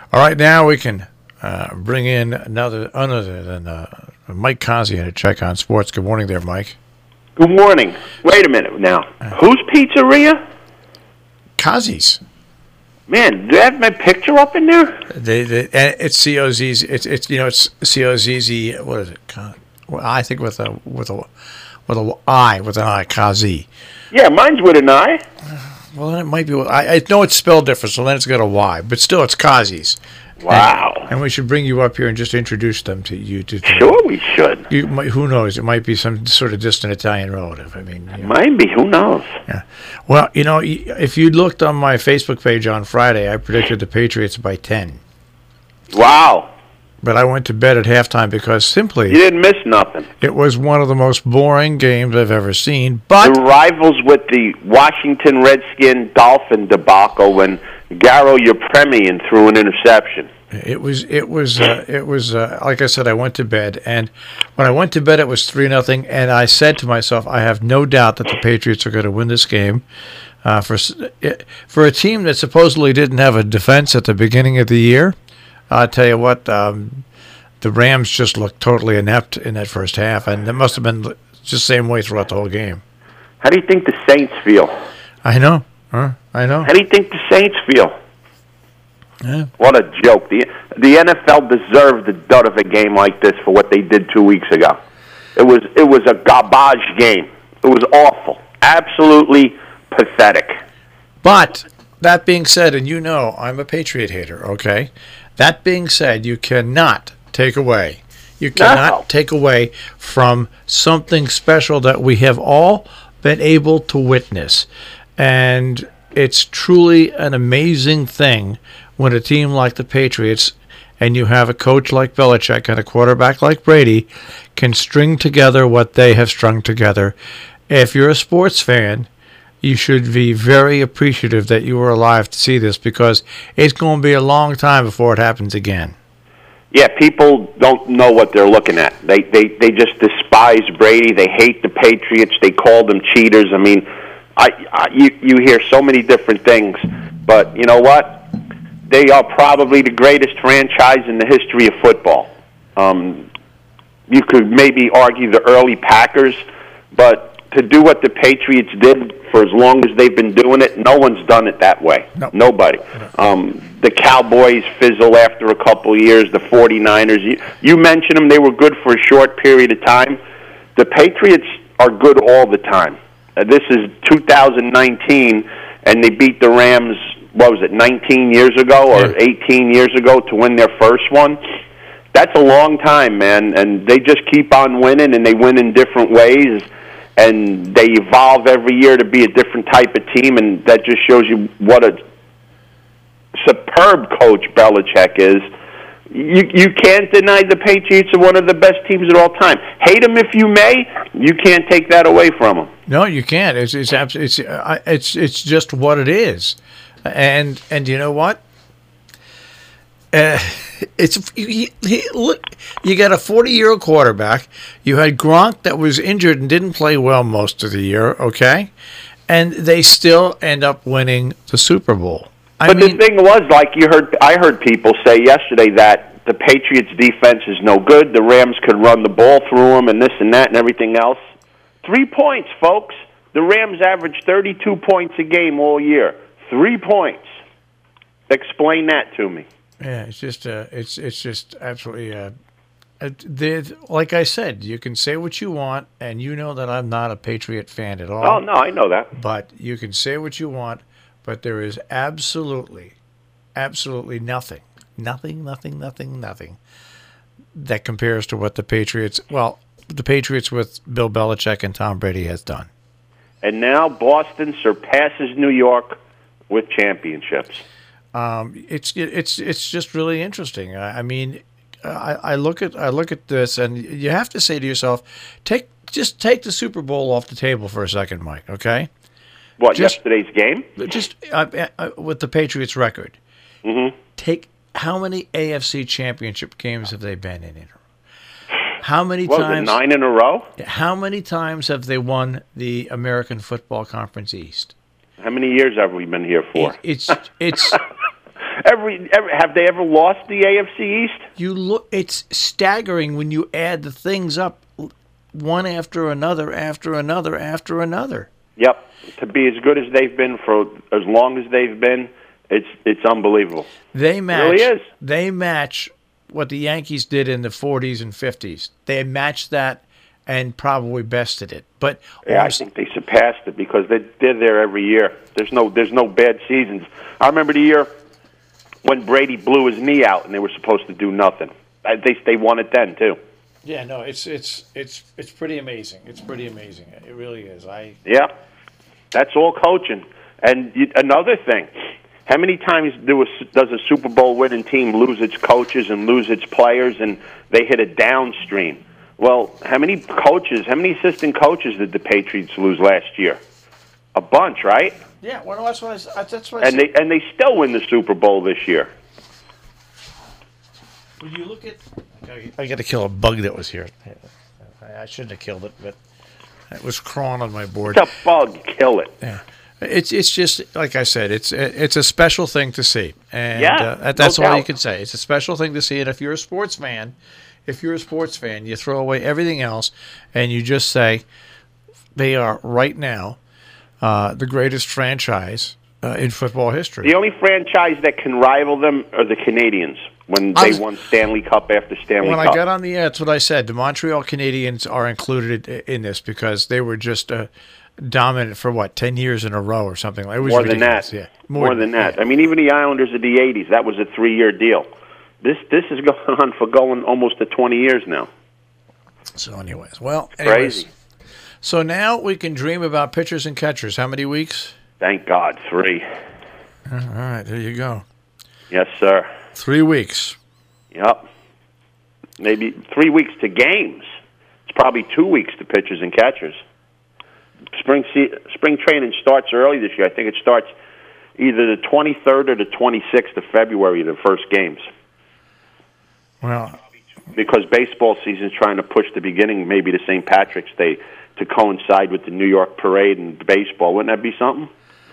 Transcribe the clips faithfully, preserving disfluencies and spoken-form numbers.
All right, now we can uh, bring in another other than uh, Mike Kazian to check on sports. Good morning there, Mike. Good morning. Wait a minute now. Whose pizzeria? Kazi's. Man, do they have my picture up in there? They, they, and it's C O Z Z. It's it's you know it's C O Z Z. What is it? Well, I think with a with a with a I with an I Kazi. Yeah, mine's with an I. Well, then it might be. I, I know it's spelled different, so then it's got a Y. But still, it's Kazi's. Wow. And, and we should bring you up here and just introduce them to you. To, to sure, we should. You might, who knows? It might be some sort of distant Italian relative. I mean, you know. Might be. Who knows? Yeah. Well, you know, if you looked on my Facebook page on Friday, I predicted the Patriots by ten. Wow. But I went to bed at halftime because simply you didn't miss nothing. It was one of the most boring games I've ever seen. But the rivals with the Washington Redskin Dolphin debacle when Garo Yepremian threw an interception. It was it was uh, it was uh, like I said. I went to bed, and when I went to bed, it was three nothing. And I said to myself, I have no doubt that the Patriots are going to win this game. Uh, for for a team that supposedly didn't have a defense at the beginning of the year. I'll tell you what, um, the Rams just looked totally inept in that first half, and it must have been just the same way throughout the whole game. How do you think the Saints feel? I know. Huh? I know. How do you think the Saints feel? Yeah. What a joke. The, the N F L deserved the dud of a game like this for what they did two weeks ago. It was, it was a garbage game. It was awful. Absolutely pathetic. But that being said, and you know I'm a Patriot hater, okay? That being said, you cannot take away, you cannot no. take away from something special that we have all been able to witness. And it's truly an amazing thing when a team like the Patriots and you have a coach like Belichick and a quarterback like Brady can string together what they have strung together. If you're a sports fan, you should be very appreciative that you were alive to see this because it's going to be a long time before it happens again. Yeah, people don't know what they're looking at. They they they just despise Brady. They hate the Patriots. They call them cheaters. I mean, I, I you you hear so many different things, but you know what? They are probably the greatest franchise in the history of football. Um, you could maybe argue the early Packers, but to do what the Patriots did for as long as they've been doing it, no one's done it that way. No. Nobody. Um, the Cowboys fizzle after a couple of years. The forty-niners, you, you mentioned them, they were good for a short period of time. The Patriots are good all the time. Uh, this is two thousand nineteen, and they beat the Rams, what was it, nineteen years ago or yeah. eighteen years ago to win their first one. That's a long time, man, and they just keep on winning, and they win in different ways. And they evolve every year to be a different type of team, and that just shows you what a superb coach Belichick is. You you can't deny the Patriots are one of the best teams of all time. Hate them if you may, you can't take that away from them. No, you can't. It's it's it's it's it's just what it is, and and you know what? Uh, it's you, you, look. You got a forty-year-old quarterback. You had Gronk that was injured and didn't play well most of the year. Okay, and they still end up winning the Super Bowl. I but mean, the thing was, like you heard, I heard people say yesterday that the Patriots' defense is no good. The Rams could run the ball through them, and this and that and everything else. Three points, folks. The Rams averaged thirty-two points a game all year. Three points. Explain that to me. Yeah, it's just uh, it's it's just absolutely. Uh, uh, like I said, you can say what you want, and you know that I'm not a Patriot fan at all. Oh no, I know that. But you can say what you want, but there is absolutely, absolutely nothing, nothing, nothing, nothing, nothing that compares to what the Patriots. Well, the Patriots with Bill Belichick and Tom Brady has done. And now Boston surpasses New York with championships. Um, it's it's it's just really interesting. I, I mean, I, I look at I look at this, and you have to say to yourself, take just take the Super Bowl off the table for a second, Mike. Okay? What just, yesterday's game? Just uh, uh, with the Patriots' record, mm-hmm. take how many A F C Championship games have they been in? How many what times? Was it, nine in a row? How many times have they won the American Football Conference East? How many years have we been here for? It, it's it's. every, every have they ever lost the A F C East? You look, it's staggering when you add the things up, one after another, after another, after another. Yep. To be as good as they've been for as long as they've been, it's it's unbelievable. They match. It really is. They match what the Yankees did in the forties and fifties. They matched that and probably bested it. But yeah, I think they surpassed it because they they're there every year. There's no there's no bad seasons. I remember the year when Brady blew his knee out and they were supposed to do nothing. They they won it then too. Yeah, no, it's it's it's it's pretty amazing. It's pretty amazing. It really is. I yeah, that's all coaching. And you, another thing, how many times do a, does a Super Bowl winning team lose its coaches and lose its players, and they hit a downstream? Well, how many coaches, how many assistant coaches did the Patriots lose last year? A bunch, right? Yeah, well, that's what I, that's what I and said. they and they still win the Super Bowl this year. When you look at, I got to kill a bug that was here. I shouldn't have killed it, but it was crawling on my board. It's a bug. Kill it. Yeah, it's it's just like I said. It's it's a special thing to see, and yeah, uh, that's no all doubt. you can say. It's a special thing to see, and if you're a sports fan, if you're a sports fan, you throw away everything else, and you just say they are right now uh, the greatest franchise uh, in football history. The only franchise that can rival them are the Canadians. When they was, won Stanley Cup after Stanley when Cup. When I got on the air, that's what I said. The Montreal Canadiens are included in this because they were just uh, dominant for, what, ten years in a row or something. It was More ridiculous. than that. Yeah. More, More than that. Yeah. I mean, even the Islanders of the eighties, that was a three-year deal. This this is going on for going almost to twenty years now. So anyways, well, anyways, crazy. So now we can dream about pitchers and catchers. How many weeks? Thank God, three. All right, there you go. Yes, sir. Three weeks. Yep. Maybe three weeks to games. It's probably two weeks to pitchers and catchers. Spring se- spring training starts early this year. I think it starts either the twenty-third or the twenty-sixth of February, the first games. Well, because baseball season is trying to push the beginning, maybe to Saint Patrick's Day, to coincide with the New York Parade and baseball. Wouldn't that be something?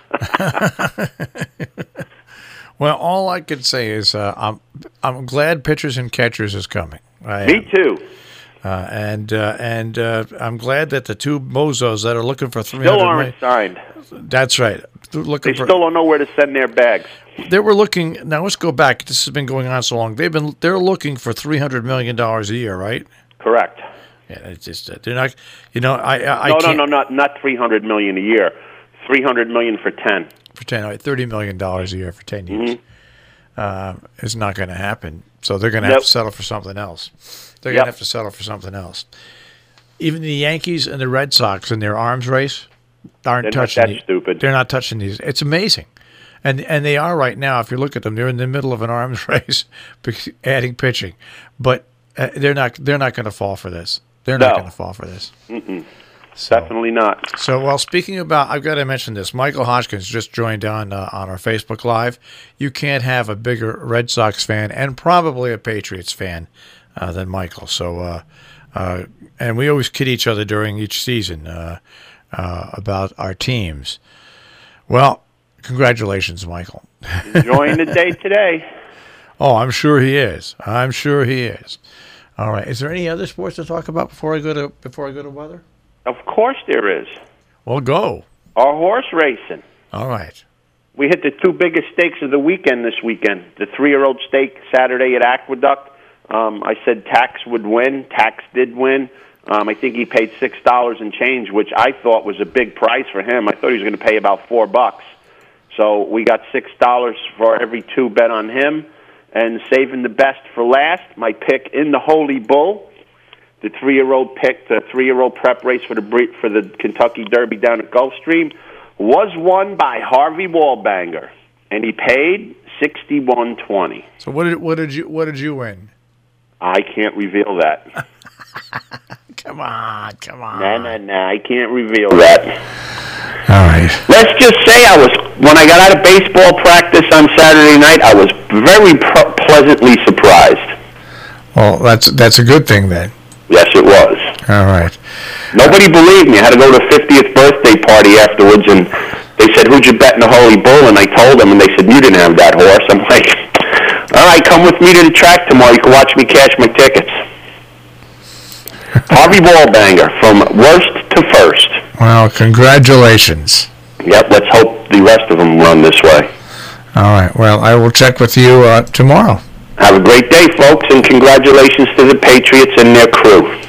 Well, all I can say is uh, I'm I'm glad pitchers and catchers is coming. I Me am. too. Uh, and uh, and uh, I'm glad that the two bozos that are looking for three hundred Still aren't signed. That's right. Looking they for, still don't know where to send their bags. They were looking. Now let's go back. This has been going on so long. They've been. They're looking for three hundred million dollars a year, right? Correct. Yeah, it's just uh, they're not. You know, I I, I no can't, no no not not three hundred million a year. Three hundred million for ten. For ten, right, thirty million dollars a year for ten years. Mm-hmm. Uh, is not going to happen. So they're going to nope. have to settle for something else. They're yep. going to have to settle for something else. Even the Yankees and the Red Sox in their arms race aren't they're touching. Not that these. stupid. They're not touching these. It's amazing, and and they are right now. If you look at them, they're in the middle of an arms race, adding pitching, but uh, they're not. They're not going to fall for this. They're not no. going to fall for this. Mm-mm. So, Definitely not. So, while speaking about, I've got to mention this. Michael Hodgkins just joined on uh, on our Facebook Live. You can't have a bigger Red Sox fan and probably a Patriots fan uh, than Michael. So, uh, uh, and we always kid each other during each season uh, uh, about our teams. Well, congratulations, Michael. Enjoying the day today. Oh, I'm sure he is. I'm sure he is. All right. Is there any other sports to talk about before I go to before I go to weather? Of course there is. Well, go. Our horse racing. All right. We hit the two biggest stakes of the weekend this weekend. The three-year-old stake Saturday at Aqueduct. Um, I said Tax would win. Tax did win. Um, I think he paid six dollars and change, which I thought was a big price for him. I thought he was going to pay about four bucks. So we got six dollars for every two bet on him. And saving the best for last, my pick in the Holy Bull. The three-year-old pick, the three-year-old prep race for the for the Kentucky Derby down at Gulfstream, was won by Harvey Wallbanger, and he paid sixty-one twenty. So what did what did you what did you win? I can't reveal that. Come on, come on. No, no, no, I can't reveal that. All right. Let's just say I was when I got out of baseball practice on Saturday night, I was very pro- pleasantly surprised. Well, that's that's a good thing then. Yes, it was. All right. Nobody believed me. I had to go to a fiftieth birthday party afterwards, and they said, "Who'd you bet in the Holy Bull?" And I told them, and they said, "You didn't have that horse." I'm like, All right, come with me to the track tomorrow. You can watch me cash my tickets. Harvey Wallbanger, from worst to first. Well, congratulations. Yep, let's hope the rest of them run this way. All right, well, I will check with you uh, tomorrow. Have a great day, folks, and congratulations to the Patriots and their crew.